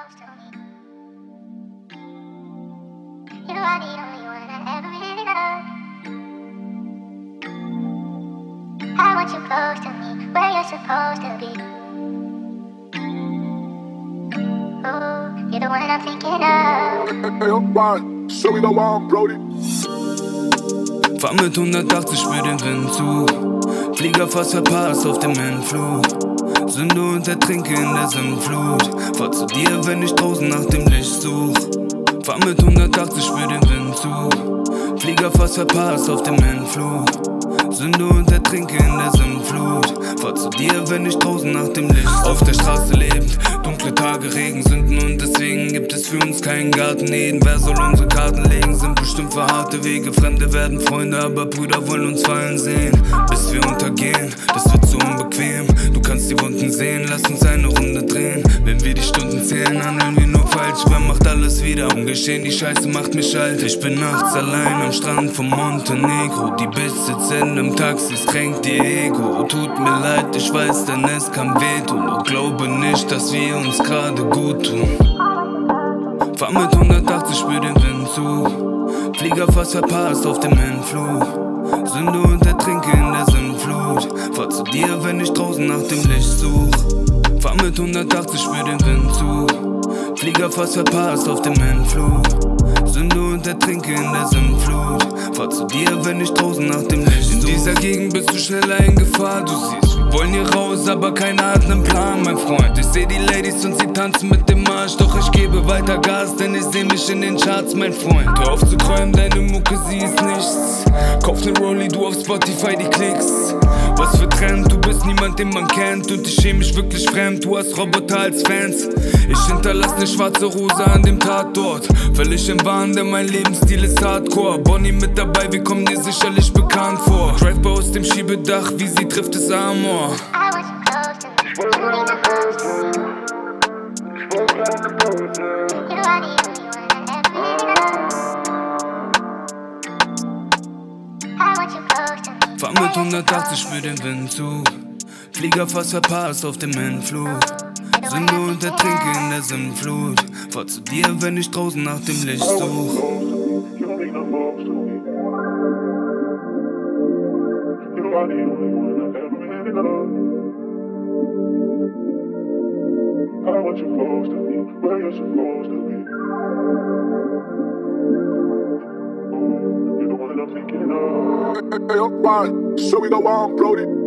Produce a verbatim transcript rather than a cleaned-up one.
close to me. You are the only one I ever really loved. I want you close to me, where you're supposed to be. Oh, you're the one I'm thinking of. Hey, I'm fine, so we go on, Brody. Fahr mit hundertachtzig, spür den Wind zu. Flieger fast verpasst auf dem Hinflug. Sünde und ertrinke in der Sinnflut. Fahr zu dir, wenn ich draußen nach dem Licht such. Fahr mit hundertachtzig, spür den Wind zu. Flieger fast verpasst auf dem Hinflug. Sünde und ertrinke in der Sinnflut. Fahr zu dir, wenn ich draußen nach dem Licht such. Auf der Straße lebend, dunkle Tage, Regen, Sünden und deswegen gibt es für uns keinen Garten Eden. Wer soll unsere Karten legen, sind bestimmt für harte Wege. Fremde werden Freunde, aber Brüder wollen uns fallen sehen. Bis wir untergehen, das wird so unbequem. Du kannst die Wunden sehen, lass uns eine Runde drehen. Wenn wir die Stunden zählen, handeln wir nur falsch. Wer macht alles wieder ungeschehen, die Scheiße macht mich alt. Ich bin nachts allein am Strand von Montenegro. Die Bitch sitzt in nem Taxi, es kränkt ihr Ego. Tut mir leid, ich weiß, denn es kann wehtun. Doch glaube nicht, dass wir uns gerade gut tun. Fahr mit hundertachtzig, spür den Wind zu. Flieger fast verpasst auf dem Hinflug. Sünde und ertrinke in der Sinnflut. Fahr zu dir, wenn ich draußen nach dem Licht such. Fahr mit hundertachtzig, spür den Wind zu. Flieger fast verpasst auf dem Hinflug. Sünde und ertrinke in der Sinnflut. Fahr zu dir, wenn ich draußen nach dem Licht such. In dieser Gegend bist du schneller in Gefahr, du siehst. Wir wollen hier raus, aber keiner hat nen Plan, mein Freund. Ich seh die Ladies und sie tanzen mit dem Arsch. Doch ich gebe weiter Gas, denn ich seh mich in den Charts, mein Freund. Hör auf zu träumen, deine Mucke, sie ist nichts. Kauf ne Rolli, du auf Spotify die Klicks. Was für Trend, du bist niemand, den man kennt. Und ich schäme mich wirklich fremd, du hast Roboter als Fans. Ich hinterlass ne schwarze Rose an dem Tatort. Völlig im Wahn, denn mein Lebensstil ist Hardcore. Bonnie mit dabei, wir kommen dir sicherlich bekannt vor. Drive-by aus dem Schiebedach, wie sie trifft es Amor. I want you close to me. You are the only one I ever really loved. I want you close to me. Fahr mit hundertachtzig, spür den Wind zu. Flieger fast verpasst auf dem Hinflug. Sünde und ertrinke in der Sinnflut. Fahr zu dir, wenn ich draußen nach dem Licht such. I want you close to me, where you're supposed to be. Oh, you're the one that I'm thinking of. Hey, I'm fine, so we go on, Brody.